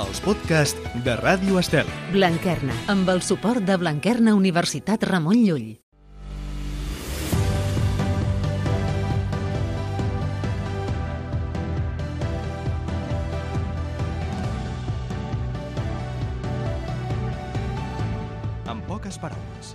els podcasts de Ràdio Estel. Blanquerna, amb el suport de Blanquerna Universitat Ramon Llull. En poques paraules.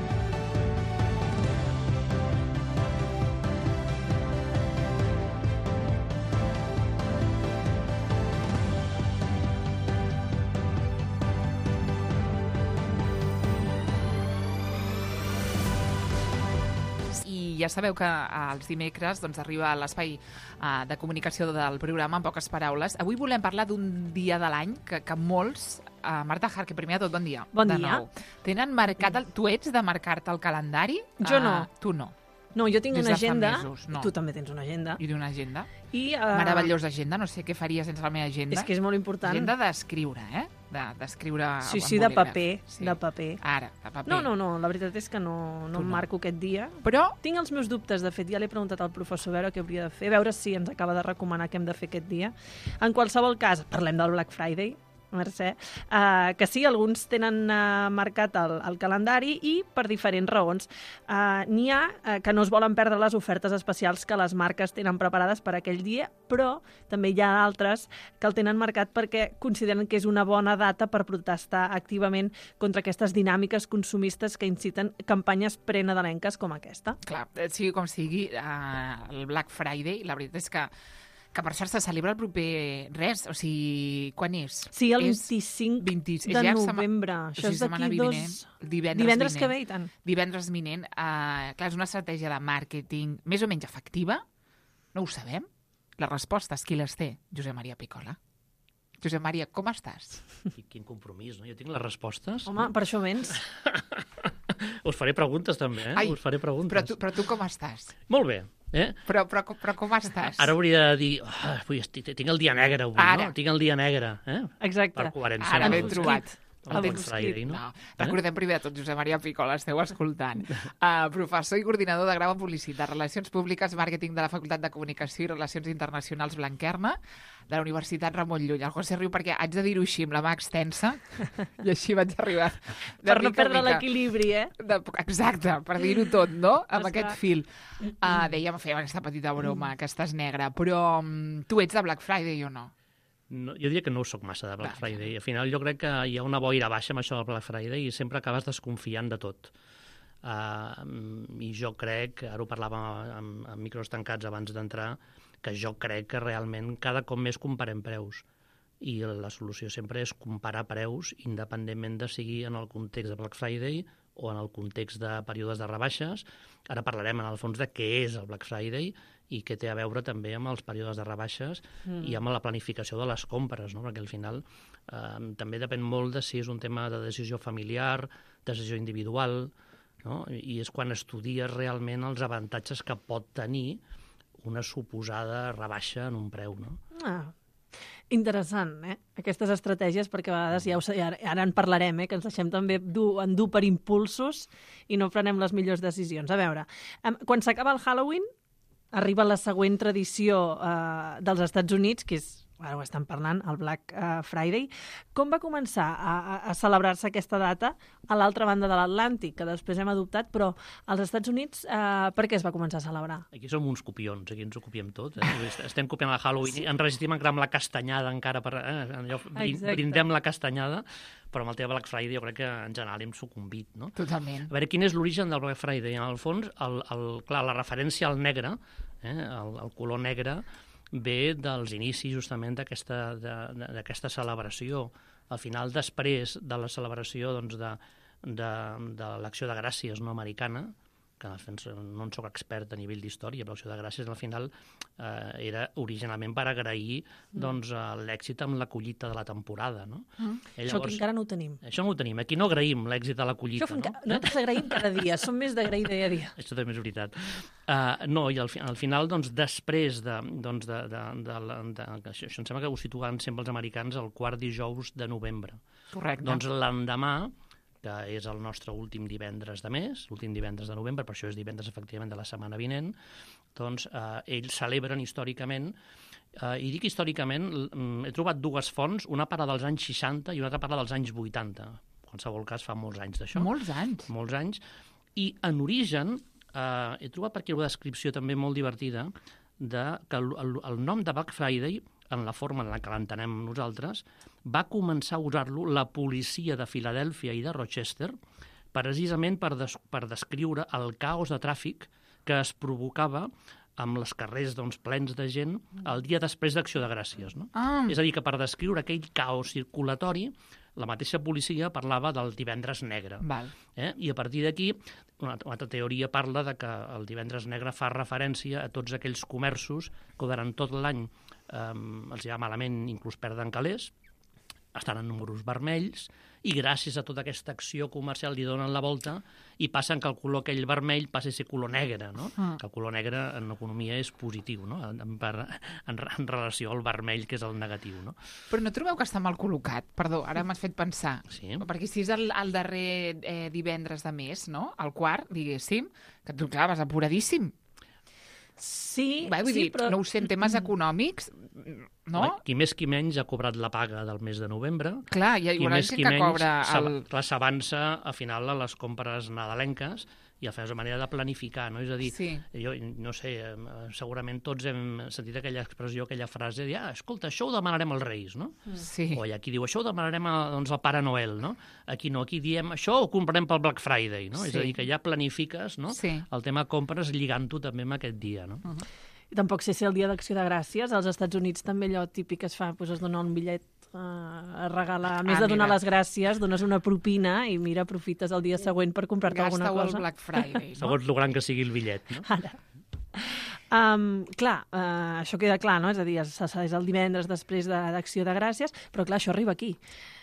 I ja sabeu que els dimecres arriba a l'espai de comunicació del programa En poques paraules. Avui volem parlar d'un dia de l'any que molts... Marta Jarque, primer de tot, bon dia. Bon de dia. nou. Tenen marcat... Tu ets de marcar-te el calendari? Jo no. Tu no. No, jo tinc Des una de fa agenda. mesos, no. Tu també tens una agenda. I d'una agenda? I, Meravellosa agenda, no sé què faria sense la meva agenda. És que és molt important. Agenda d'escriure, d'escriure Sí, en de bolígraf. paper, Sí. de paper. Ara, de paper. No, la veritat és que no Tu em no. marco aquest dia. Però Tinc els meus dubtes, de fet, ja l'he preguntat al professor a veure què hauria de fer, a veure si ens acaba de recomanar què hem de fer aquest dia. En qualsevol cas, parlem del Black Friday, Mercè, que sí, alguns tenen marcat el calendari i per diferents raons. N'hi ha que no es volen perdre les ofertes especials que les marques tenen preparades per aquell dia, però també hi ha altres que el tenen marcat perquè consideren que és una bona data per protestar activament contra aquestes dinàmiques consumistes que inciten campanyes prenadalenques com aquesta. clar, sigui com sigui, el Black Friday, la veritat és que per cert se celebra el proper res, o sigui, quan és? Sí, el És 25 26 de ja novembre. o Això sigui, és d'aquí divendres que ve, i tant. Divendres vinent. Clar, és una estratègia de màrqueting més o menys efectiva? No ho sabem? Les respostes, qui les té? Josep Maria Picola. Josep Maria, com estàs? Quin compromís, no? Jo tinc les respostes. Home, per això vens. Us faré preguntes, també, eh? Ai, Us faré preguntes. Però tu com estàs? Molt bé, eh? Però com estàs? Ara hauria de dir... tinc el dia negre avui, Ara. no? Tinc el dia negre, eh? Exacte. Per coherència. Ara amb ben el- trobat. El Black tens Friday, escrit. no? Recordem primer de tot, Josep Maria Picola, esteu escoltant. Professor i coordinador de grau en publicitat, relacions públiques, màrqueting de la Facultat de Comunicació i Relacions Internacionals Blanquerna, de la Universitat Ramon Llull. El José riu perquè haig de dir-ho així, amb la mà extensa, i així vaig arribar. de Per no mica a perdre mica. l'equilibri, eh? Exacte, per dir-ho tot, no? Amb Esclar. aquest fil. Dèiem, fèiem aquesta petita broma, que estàs negre, però tu ets de Black Friday o no? No, jo diria que no ho soc massa de Black Vaja. Friday. Al final jo crec que hi ha una boira baixa amb això del Black Friday i sempre acabes desconfiant de tot. I jo crec, ara ho parlàvem amb micros tancats abans d'entrar, que jo crec que realment cada cop més comparem preus. I la solució sempre és comparar preus independentment de sigui en el context de Black Friday o en el context de períodes de rebaixes. Ara parlarem en el fons de què és el Black Friday i què té a veure també amb els períodes de rebaixes i amb la planificació de les compres, no? Perquè al final també depèn molt de si és un tema de decisió familiar, decisió individual, no? I és quan estudies realment els avantatges que pot tenir una suposada rebaixa en un preu, no? Interessant, aquestes estratègies, perquè a vegades ja ho sé, ara en parlarem, que ens deixem també endur per impulsos i no prenem les millors decisions. A veure, quan s'acaba el Halloween, arriba la següent tradició dels Estats Units, que és, ara ho estan parlant, el Black Friday. Com va començar a celebrar-se aquesta data a l'altra banda de l'Atlàntic, que després hem adoptat, però als Estats Units per què es va començar a celebrar? Aquí som uns copions, aquí ens ho copiem tot. Estem copiant el Halloween, ens resistim encara amb la castanyada encara, allò, brindem la castanyada, però amb el tema Black Friday jo crec que en general hem sucumbit, no? Totalment. A veure, quin és l'origen del Black Friday? En el fons, clar, la referència al negre, el color negre, ve dels inicis justament d'aquesta celebració. Al final, després de la celebració doncs, de l'Acció de Gràcies no americana, que no en soc expert a nivell d'història, però l'Acció de Gràcies al final era originalment per agrair doncs, l'èxit amb la collita de la temporada. No? Això que encara no ho tenim. Això no ho tenim. Aquí no agraïm l'èxit de la collita. Nosaltres agraïm cada dia, som més d'agrair dia a dia. Això també és veritat. No, i al final, doncs, després això em sembla que ho situen sempre els americans el quart dijous de novembre. Correcte. Doncs l'endemà, que és el nostre últim divendres de mes, l'últim divendres de novembre, per això és divendres efectivament de la setmana vinent, doncs ells celebren històricament I dic històricament, he trobat dues fonts, una parla dels anys 60 i una altra parla dels anys 80. En qualsevol cas, fa molts anys d'això. Molts anys. Molts anys. I en origen, he trobat per aquí una descripció també molt divertida que el nom de Black Friday, en la forma en la que l'entenem nosaltres, va començar a usar-lo la policia de Filadèlfia i de Rochester precisament per descriure el caos de tràfic que es provocava amb els carrers plens de gent el dia després d'Acció de Gràcies. No? És a dir, que per descriure aquell caos circulatori, la mateixa policia parlava del divendres negre. Val. I a partir d'aquí, una altra teoria parla de que el divendres negre fa referència a tots aquells comerços que durant tot l'any els va malament, inclús perden calés, estan en números vermells, i gràcies a tota aquesta acció comercial li donen la volta i passen que el color aquell vermell passi a ser color negre, no? Que el color negre en economia és positiu, no? En relació al vermell, que és el negatiu, no? Però no trobeu que està mal col·locat? Perdó, ara m'has fet pensar. Sí. Perquè si és el darrer divendres de mes, no? El quart, diguéssim, que tu, clar, vas apuradíssim. Sí, Vull dir, però... no ho sé, en temes econòmics, no? Qui més qui menys ha cobrat la paga del mes de novembre. Clar, hi haurà gent que cobra... S'avança a final a les compres nadalenques i a fer una manera de planificar, no? És a dir, jo no sé, segurament tots hem sentit aquella expressió, aquella frase de escolta, això ho demanarem als Reis, no? Sí. O aquí diu, això ho demanarem al Pare Noel, no? Aquí no, aquí diem, això ho comprarem pel Black Friday, no? És a dir, que ja planifiques, no? El tema compres lligant-ho també amb aquest dia, no? I tampoc sé si el dia d'Acció de Gràcies, als Estats Units també allò típic que es fa, es dona un bitllet a regalar, a més de donar les gràcies, dones una propina i mira, aprofites el dia següent per comprar-te alguna cosa. Gasta-ho al Black Friday, no? Segons lo gran que sigui el bitllet, no? Ara. Clar, això queda clar, no? És a dir, és el divendres després d'Acció de Gràcies, però clar, això arriba aquí.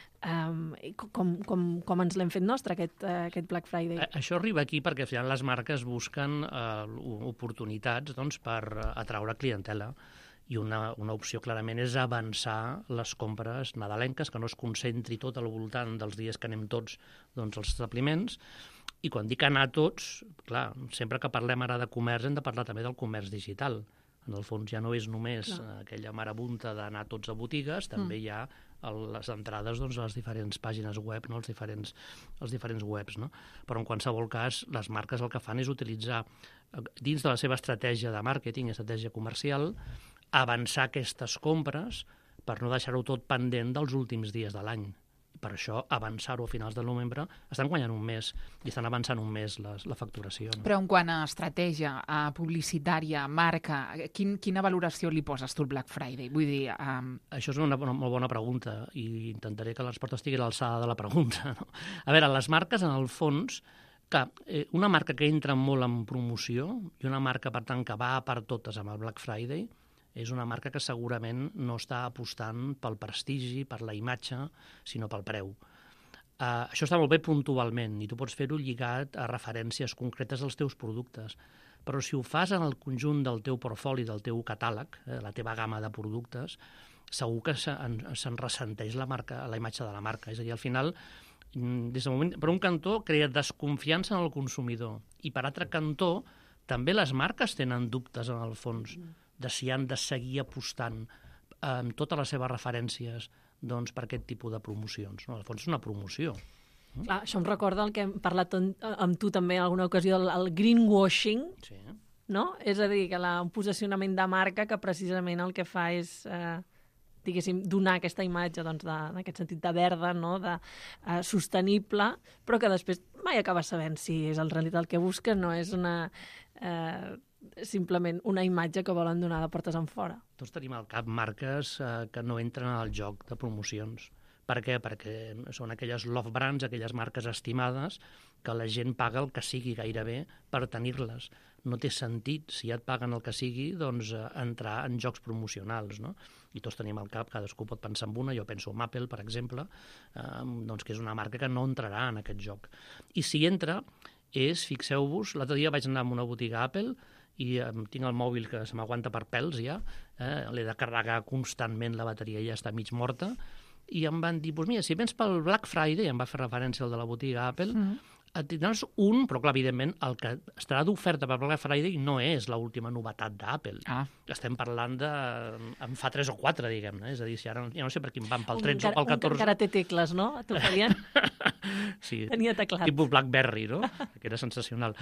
Com ens l'hem fet nostre, aquest Black Friday? Això arriba aquí perquè al final les marques busquen oportunitats per atraure clientela. I una opció clarament és avançar les compres nadalenques, que no es concentri tot al voltant dels dies que anem tots als establiments. I quan dic anar tots, clar, sempre que parlem ara de comerç hem de parlar també del comerç digital. En el fons ja no és només aquella marabunta d'anar tots a botigues, també hi ha les entrades a les diferents pàgines web, no? els diferents webs. No? Però en qualsevol cas, les marques el que fan és utilitzar, dins de la seva estratègia de màrqueting, estratègia comercial, avançar aquestes compres per no deixar-ho tot pendent dels últims dies de l'any. Per això, avançar-ho a finals de novembre, estan guanyant un mes i estan avançant un mes la facturació. No? Però en quant a estratègia, a publicitària, marca, quina valoració li poses tu al Black Friday? Vull dir... Això és una molt bona pregunta i intentaré que la resposta estigui a l'alçada de la pregunta. No? A veure, les marques, en el fons, clar, una marca que entra molt en promoció i una marca, per tant, que va per totes amb el Black Friday, és una marca que segurament no està apostant pel prestigi, per la imatge, sinó pel preu. Això està molt bé puntualment i tu pots fer-ho lligat a referències concretes als teus productes. Però si ho fas en el conjunt del teu portfoli, del teu catàleg, la teva gamma de productes, segur que se'n ressenteix la imatge de la marca. És a dir, al final, des del moment, per un cantó, crea desconfiança en el consumidor i per altre cantó, també les marques tenen dubtes en el fons de si han de seguir apostant amb totes les seves referències per aquest tipus de promocions. No? Al fons és una promoció. Clar, això em recorda el que hem parlat amb tu també en alguna ocasió, el greenwashing, no? És a dir, que un posicionament de marca que precisament el que fa és diguéssim, donar aquesta imatge d'aquest sentit de verda, no? De sostenible, però que després mai acabes sabent si és en realitat el que busquen, no és simplement una imatge que volen donar de portes enfora. Tots tenim al cap marques que no entren al joc de promocions. Per què? Perquè són aquelles love brands, aquelles marques estimades, que la gent paga el que sigui gairebé per tenir-les. No té sentit, si ja et paguen el que sigui, entrar en jocs promocionals, no? I tots tenim al cap, cadascú pot pensar en una, jo penso en Apple, per exemple, que és una marca que no entrarà en aquest joc. I si entra, fixeu-vos, l'altre dia vaig anar a una botiga Apple i tinc el mòbil que se m'aguanta per pèls ja, l'he de carregar constantment, la bateria ja està mig morta, i em van dir, mira, si vens pel Black Friday, em va fer referència al de la botiga Apple, Tindràs un, però clar, evidentment, el que estarà d'oferta per Black Friday no és l'última novetat d'Apple. Estem parlant de... en fa 3 o 4, diguem-ne. És a dir, si ara ja no sé per quin van, pel 13 o pel 14... Encara té tecles, no? T'oferien? Sí, tenia teclat. tipus BlackBerry, no? Que era sensacional.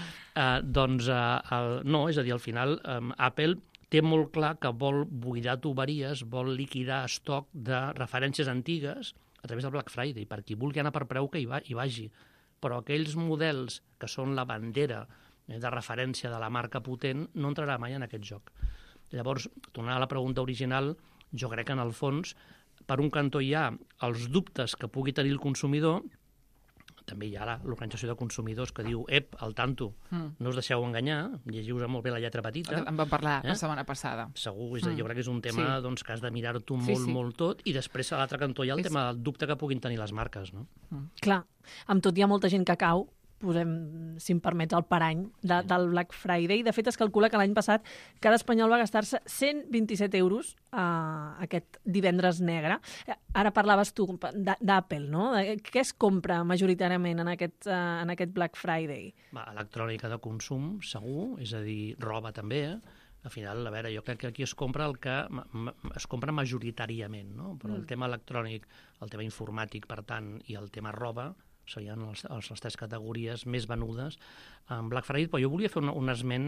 No, és a dir, al final Apple té molt clar que vol buidar tuberies, vol liquidar estoc de referències antigues a través del Black Friday. Per qui vulgui anar per preu que hi vagi. Però aquells models que són la bandera de referència de la marca potent no entrarà mai en aquest joc. Llavors, tornant a la pregunta original, jo crec que en el fons, per un cantó hi ha els dubtes que pugui tenir el consumidor, també hi ha l'organització de consumidors que diu al tanto, no us deixeu enganyar, llegiu-vos molt bé la lletra petita. En vam parlar la setmana passada. Segur, jo crec que és un tema que has de mirar-t'ho molt tot, i després a l'altre cantó hi ha el tema del dubte que puguin tenir les marques. No? Clar, amb tot hi ha molta gent que cau, posem, si em permets, el parany del Black Friday. De fet, es calcula que l'any passat cada espanyol va gastar-se 127 euros aquest divendres negre. Ara parlaves tu d'Apple, no? Què es compra majoritàriament en aquest Black Friday? Electrònica de consum, segur, és a dir, roba també, Al final, a veure, jo crec que aquí es compra el que es compra majoritàriament, no? Però el tema electrònic, el tema informàtic, per tant, i el tema roba, serien les 3 categories més venudes en Black Friday, però jo volia fer un esment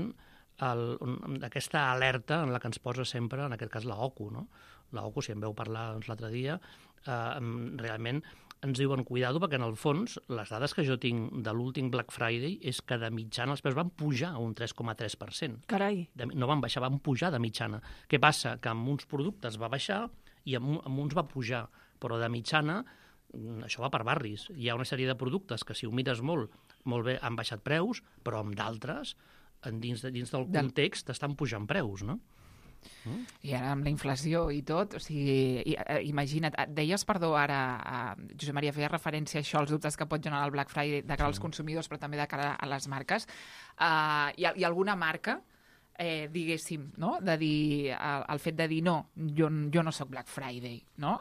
d'aquesta alerta en la que ens posa sempre, en aquest cas, la OCU, no? La OCU, si en veu parlar l'altre dia, realment ens diuen, cuidado, perquè en el fons les dades que jo tinc de l'últim Black Friday és que de mitjana els preus van pujar un 3,3%. Carai! No van baixar, van pujar de mitjana. Què passa? Que amb uns productes va baixar i amb uns va pujar, però de mitjana això va per barris. Hi ha una sèrie de productes que, si ho mires molt bé, han baixat preus, però amb d'altres, dins del context, estan pujant preus, no? I ara amb la inflació i tot, o sigui, imagina't, deies, perdó, ara, Josep Maria, feia referència a això, als dubtes que pot generar el Black Friday de cara als consumidors, però també de cara a les marques. Hi ha alguna marca, diguéssim, no? De dir, el fet de dir no, jo no sóc Black Friday, no?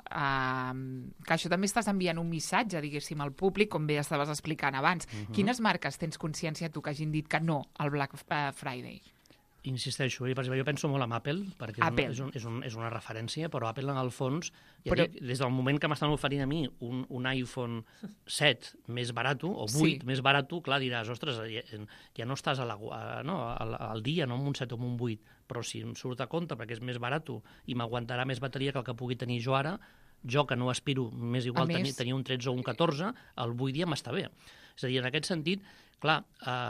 Que això també estàs enviant un missatge, diguéssim, al públic, com bé estaves explicant abans. Quines marques tens consciència tu que hagin dit que no al Black Friday? Insisteixo, per exemple, jo penso molt en Apple, perquè és una referència, però Apple, en el fons, des del moment que m'estan oferint a mi un iPhone 7 més barat, o 8 més barat, clar, diràs, ostres, ja no estàs al dia, no amb un 7 o amb un 8, però si em surt a compte perquè és més barat i m'aguantarà més bateria que el que pugui tenir jo ara, jo que no aspiro, més igual tenir un 13 o un 14, el 8 ja m'està bé. És a dir, en aquest sentit, clar,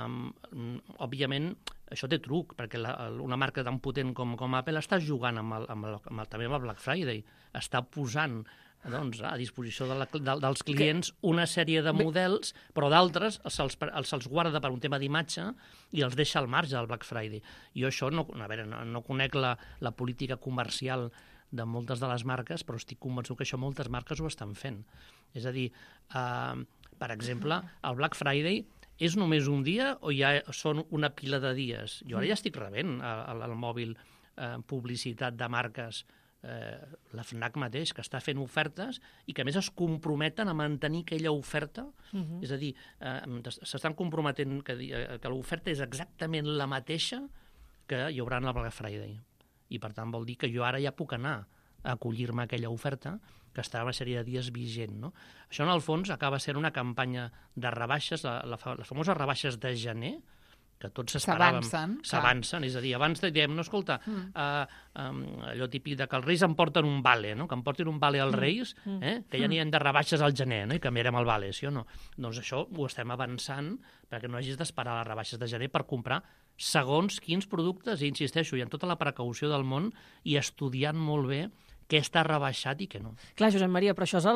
òbviament, això té truc, perquè una marca tan potent com Apple està jugant també amb el Black Friday, està posant a disposició dels clients una sèrie de models, però d'altres se'ls guarda per un tema d'imatge i els deixa al marge del Black Friday. Jo això, no conec la política comercial de moltes de les marques, però estic convençut que això moltes marques ho estan fent. És a dir, per exemple, el Black Friday és només un dia o ja són una pila de dies? Jo ara ja estic rebent al mòbil publicitat de marques, la FNAC mateix, que està fent ofertes i que a més es comprometen a mantenir aquella oferta. És a dir, s'estan comprometent que l'oferta és exactament la mateixa que hi haurà en el Black Friday. I per tant vol dir que jo ara ja puc anar a acollir-me a aquella oferta que està una sèrie de dies vigent, no? Això, en el fons, acaba sent una campanya de rebaixes, les famoses rebaixes de gener, que tots esperàvem. S'avancen. És a dir, abans dèiem, no, escolta, allò típic de que els Reis em porten un vale, no? Que em portin un vale als Reis, que ja n'hi ha de rebaixes al gener, no? I canviarem el vale, sí o no? Doncs això ho estem avançant perquè no hagis d'esperar les rebaixes de gener per comprar segons quins productes, i insisteixo, i amb tota la precaució del món, i estudiant molt bé què està rebaixat i què no. Clar, Josep Maria, però això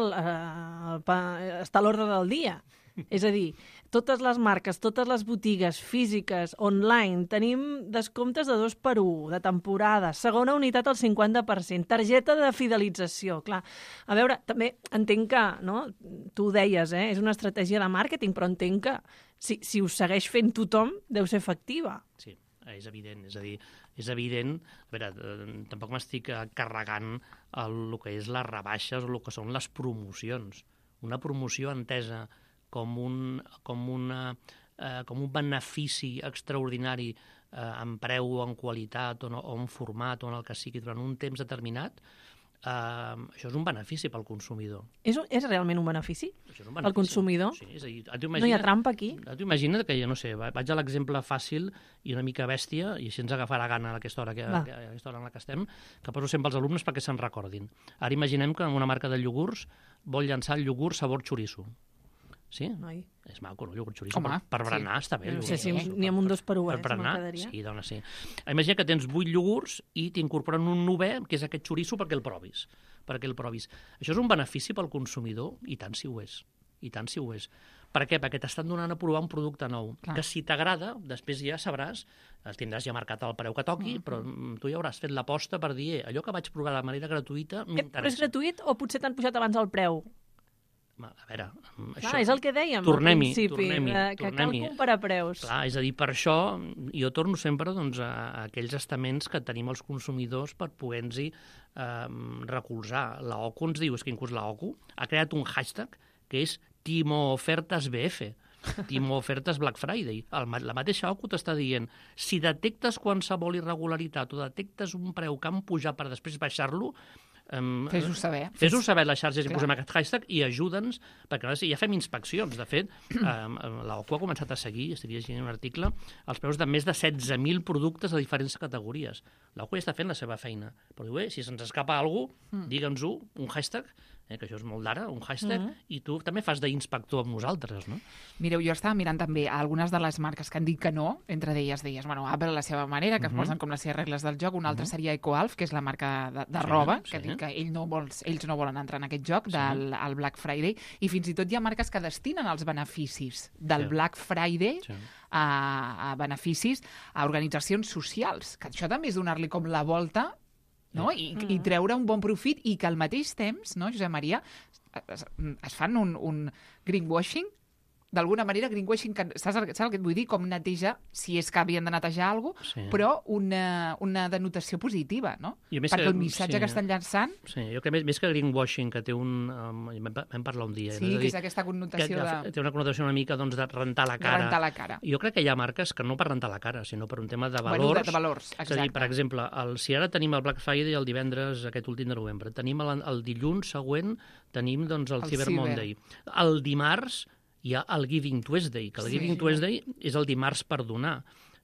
està a l'ordre del dia. És a dir, totes les marques, totes les botigues físiques, online, tenim descomptes de 2x1, de temporada, segona unitat al 50%, targeta de fidelització. Clar, a veure, també entenc que, no? Tu ho deies, és una estratègia de màrqueting, però entenc que si ho segueix fent tothom, deu ser efectiva. Sí, és evident. És a dir, és evident, a veure, tampoc m'estic carregant el que és les rebaixes o el que són les promocions. Una promoció entesa com un benefici extraordinari en preu o en qualitat o en format o en el que sigui durant un temps determinat, això és un benefici pel consumidor. És realment un benefici? Això és un Pel consumidor? Sí, és a dir, No hi ha trampa aquí? Tu imagina't que, jo no sé, vaig a l'exemple fàcil i una mica bèstia, i així ens agafarà gana a aquesta hora, aquesta hora en la que estem, que poso sempre als alumnes perquè se'n recordin. Ara imaginem que una marca de iogurts vol llançar el iogurt sabor xoriço. Sí? Ai. És maco, no? El iogurt xoriço. Home, Per berenar està bé. No sé si n'hi ha un 2 per 1, Per berenar, m'agradaria. sí, dona, sí. Imagina que tens 8 iogurts i t'incorporen un 9è, que és aquest xoriço, perquè el provis. Això és un benefici pel consumidor? I tant si ho és. I tant si ho és. Per què? Perquè t'estan donant a provar un producte nou. Clar. Que si t'agrada, després ja sabràs, el tindràs ja marcat al preu que toqui, però tu ja hauràs fet l'aposta per dir allò que vaig provar de manera gratuïta m'interessa. Però és gratuït o potser t'han pujat abans el preu? A veure, Clar, és el que dèiem tornem-hi, al principi, que cal comparar preus. Clar, és a dir, per això jo torno sempre doncs, a aquells estaments que tenim els consumidors per poder-nos recolzar. La OCU ens diu, és que inclús la OCU ha creat un hashtag que és Timo Ofertes BF, Timo Ofertes Black Friday. La mateixa OCU t'està dient, si detectes qualsevol irregularitat o detectes un preu que han pujat per després baixar-lo, fes-ho saber. Fes-ho saber a les xarxes i posem aquest hashtag i ajuda'ns, perquè ja fem inspeccions. De fet, l'OCU ha començat a seguir, estic llegint un article, els preus de més de 16.000 productes de diferents categories. L'OCU ja està fent la seva feina. Però diu, si se'ns escapa alguna cosa, digue'ns-ho, un hashtag, que això és molt d'ara, un hashtag, i tu també fas d'inspector amb nosaltres, no? Mireu, jo estava mirant també algunes de les marques que han dit que no, entre d'elles deies, bueno, Apple a la seva manera, que es posen com les seves regles del joc, una altra seria EcoAlf, que és la marca de roba, que ha dit que ells no volen entrar en aquest joc del Black Friday, i fins i tot hi ha marques que destinen els beneficis del Black Friday a beneficis a organitzacions socials, que això també és donar-li com la volta, no? I treure un bon profit i que al mateix temps, no, Josep Maria, es fan un greenwashing, d'alguna manera, greenwashing, saps el que et vull dir? Com neteja, si és que havien de netejar alguna cosa, però una denotació positiva, no? Perquè el missatge que estan llançant... Sí, jo crec més que greenwashing, que té un... Vam parlar un dia. Sí, que és aquesta connotació de... Té una connotació una mica doncs, de rentar la cara. De rentar la cara. Jo crec que hi ha marques que no per rentar la cara, sinó per un tema de valors. Bueno, de valors, exacte. És a dir, per exemple, si ara tenim el Black Friday el divendres, aquest últim de novembre, tenim el dilluns següent, tenim doncs, el Cyber Monday. El dimarts hi ha el Giving Tuesday, que el Giving Tuesday és el dimarts per donar.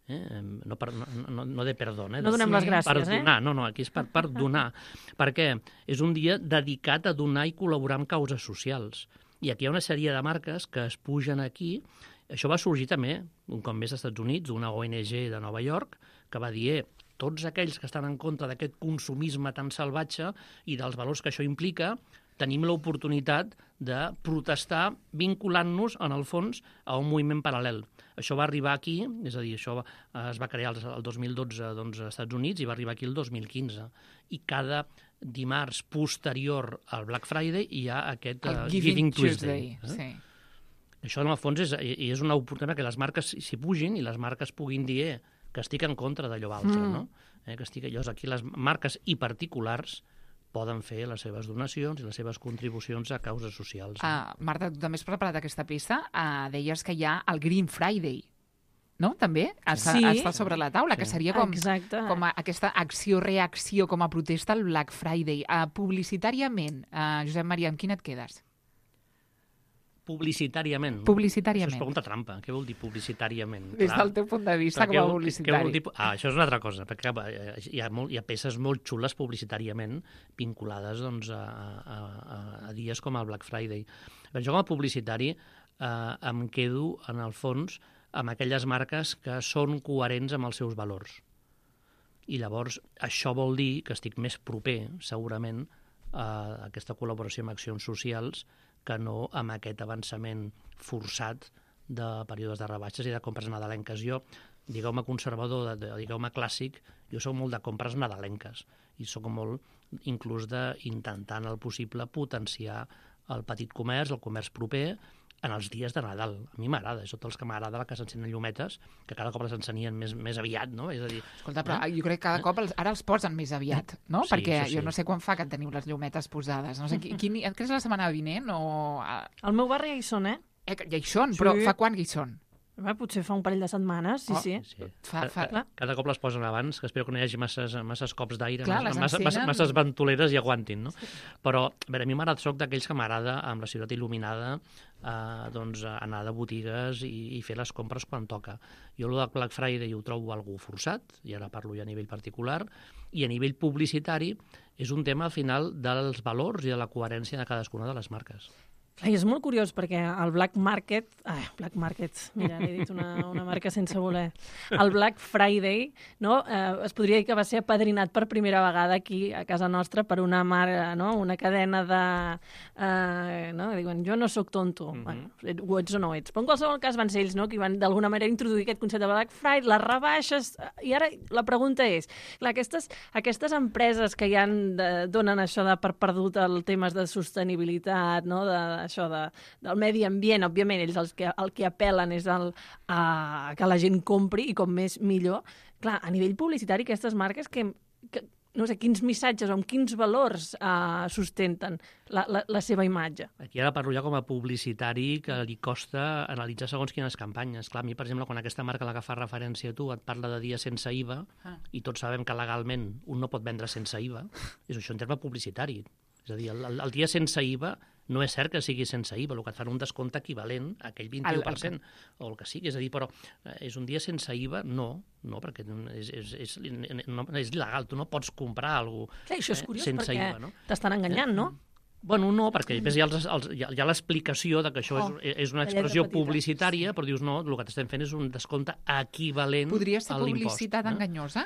No de perdó. No donem les gràcies, per donar. No, aquí és per donar. Per què? És un dia dedicat a donar i col·laborar amb causes socials. I aquí hi ha una sèrie de marques que es pugen aquí. Això va sorgir també, un cop més als Estats Units, d'una ONG de Nova York, que va dir, tots aquells que estan en contra d'aquest consumisme tan salvatge i dels valors que això implica, tenim l'oportunitat de protestar vinculant-nos, en el fons, a un moviment paral·lel. Això va arribar aquí, és a dir, això es va crear el 2012 als Estats Units i va arribar aquí el 2015. I cada dimarts posterior al Black Friday hi ha aquest Giving Tuesday. Sí. Això, en el fons, és una oportunitat que les marques s'hi pugin i les marques puguin dir que estic en contra d'allò altre, no? Llavors, aquí les marques i particulars poden fer les seves donacions i les seves contribucions a causes socials. Marta, tu també has preparat aquesta peça. Deies que hi ha el Green Friday, no? També està sobre la taula, que seria com aquesta acció-reacció com a protesta al Black Friday. Publicitàriament, Josep Maria, amb quina et quedes? Publicitàriament. Publicitàriament. Això és pregunta trampa. Què vol dir publicitàriament? Des del teu punt de vista com a publicitari. Això és una altra cosa, perquè hi ha peces molt xules publicitàriament vinculades doncs, a dies com el Black Friday. Però jo com a publicitari em quedo, en el fons, amb aquelles marques que són coherents amb els seus valors. I llavors això vol dir que estic més proper, segurament, a aquesta col·laboració amb accions socials que no amb aquest avançament forçat de períodes de rebaixes i de compres nadalenques. Jo, digueu-me conservador, digueu-me clàssic, jo soc molt de compres nadalenques i soc molt inclús d'intentar en el possible potenciar el petit comerç, el comerç proper, en els dies de Nadal. A mi m'agrada, és tot els que m'agrada que s'encenen llumetes, que cada cop les encenien més aviat, no? És a dir, escolta, però jo crec que cada cop ara els posen més aviat, no? Sí, perquè sí. Jo no sé quan fa que teniu les llumetes posades. No sé, creus la setmana vinent o... Al meu barri ja hi són, Ja hi són, però fa quan que hi són? Potser fa un parell de setmanes, sí. Cada cop les posen abans, que espero que no hi hagi masses cops d'aire, masses ventoleres i aguantin, no? Però, a veure, a mi soc d'aquells que m'agrada, amb la ciutat il·luminada, anar de botigues i fer les compres quan toca. Jo el del Black Friday ho trobo algú forçat, i ara parlo ja a nivell particular, i a nivell publicitari és un tema, al final, dels valors i de la coherència de cadascuna de les marques. I és molt curiós perquè el Black Market, mira, he dit una marca sense voler, el Black Friday, no? Es podria dir que va ser apadrinat per primera vegada aquí a casa nostra per una marca, no? Una cadena de... no? Diuen, jo no sóc tonto, bueno, ho ets o no ho ets. Però en qualsevol cas van ser ells, no? Que van d'alguna manera introduir aquest concepte de Black Friday, les rebaixes, i ara la pregunta és, clar, aquestes empreses que ja donen això de per perdut el temes de sostenibilitat, no? Això del medi ambient, òbviament, ells el que apel·len és que la gent compri i com més millor. Clar, a nivell publicitari, aquestes marques que no sé, quins missatges o amb quins valors sustenten la seva imatge. Aquí ara parlo ja com a publicitari que li costa analitzar segons quines campanyes. Clar, a mi, per exemple, quan aquesta marca a la que fa referència a tu et parla de dia sense IVA, i tots sabem que legalment un no pot vendre sense IVA, és això en terme publicitari. És a dir, el dia sense IVA no és cert que sigui sense IVA, el que et fan un descompte equivalent a aquell 21%, o el que sigui. És a dir, però és un dia sense IVA? No, perquè és il·legal. Tu no pots comprar alguna cosa això és curiós, sense perquè IVA, no? T'estan enganyant, no? Bueno, no, perquè després hi ha l'explicació de que això és una expressió publicitària, però dius, no, el que t'estem fent és un descompte equivalent a l'impost. Podria ser publicitat enganyosa?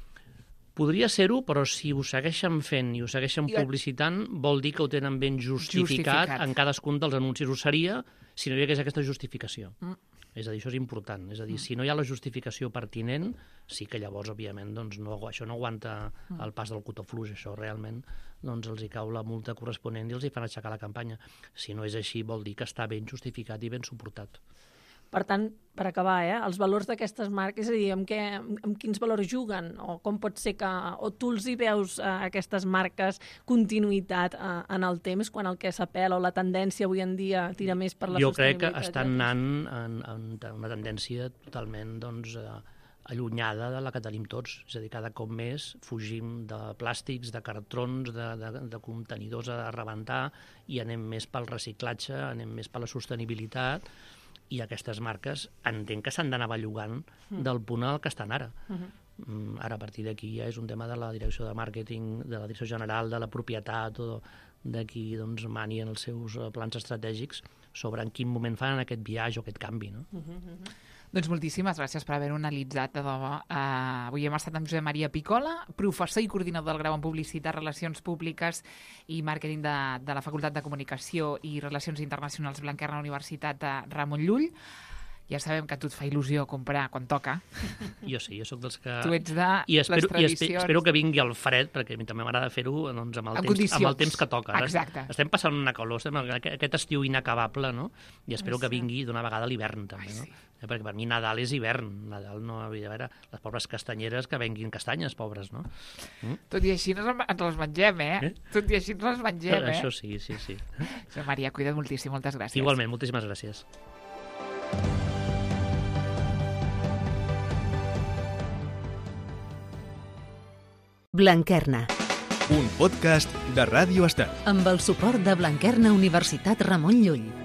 Podria ser-ho, però si ho segueixen fent i ho segueixen publicitant, vol dir que ho tenen ben justificat en cadascun dels anuncis. Ho seria si no hi hagués aquesta justificació. És a dir, això és important. És a dir, si no hi ha la justificació pertinent, sí que llavors, òbviament, això no aguanta el pas del cotó fluix. Això realment els hi cau la multa corresponent i els hi fan aixecar la campanya. Si no és així, vol dir que està ben justificat i ben suportat. Per tant, per acabar, els valors d'aquestes marques, és a dir, amb quins valors juguen, o com pot ser que o tu els hi veus aquestes marques continuïtat en el temps, quan el que s'apel·la o la tendència avui en dia tira més per la sostenibilitat? Jo crec que estan anant en una tendència totalment allunyada de la que tenim tots. És a dir, cada cop més fugim de plàstics, de cartrons, de contenidors a rebentar i anem més pel reciclatge, anem més per la sostenibilitat, i aquestes marques entenc que s'han d'anar bellugant del punt al que estan ara. Ara, a partir d'aquí, ja és un tema de la direcció de màrqueting, de la direcció general, de la propietat, o de qui manien els seus plans estratègics sobre en quin moment fan aquest viatge o aquest canvi, no? Doncs moltíssimes gràcies per haver-ho analitzat. Avui hem estat amb Josep Maria Picola, professor i coordinador del grau en Publicitat, Relacions Públiques i Màrqueting de la Facultat de Comunicació i Relacions Internacionals Blanquerna, Universitat de Ramon Llull. Ja sabem que a tu et fa il·lusió comprar quan toca. Jo sí, jo sóc dels que... Tu ets de les tradicions... I espero que vingui el fred, perquè a mi també m'agrada fer-ho amb el temps que toca. Exacte. Estem passant una calor, aquest estiu inacabable, no? I espero que vingui d'una vegada l'hivern, també, no? Perquè per mi Nadal és hivern. Nadal no havia de veure les pobres castanyeres que venguin castanyes, pobres, no? Tot i així ens les mengem, Tot i així ens les mengem, Això sí. Josep Maria, cuida't moltíssim, moltes gràcies. Igualment, moltíssimes gràcies. Blanquerna. Un podcast de Ràdio Estel. Amb el suport de Blanquerna Universitat Ramon Llull.